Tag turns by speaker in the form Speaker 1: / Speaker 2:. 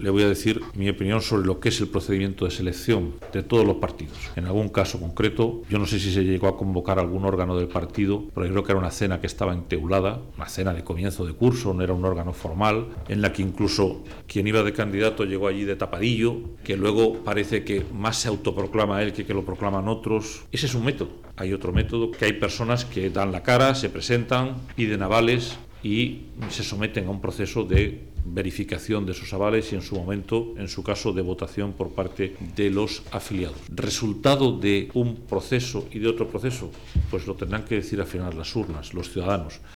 Speaker 1: le voy a decir mi opinión sobre lo que es el procedimiento de selección de todos los partidos. En algún caso concreto, yo no sé si se llegó a convocar algún órgano del partido, pero yo creo que era una cena que estaba enteulada, una cena de comienzo de curso, no era un órgano formal, en la que incluso quien iba de candidato llegó allí de tapadillo, que luego parece que más se autoproclama él que lo proclaman otros. Ese es un método. Hay otro método, que hay personas que dan la cara, se presentan, piden avales y se someten a un proceso de verificación de esos avales y en su momento, en su caso, de votación por parte de los afiliados. Resultado de un proceso y de otro proceso, pues lo tendrán que decir al final las urnas, los ciudadanos.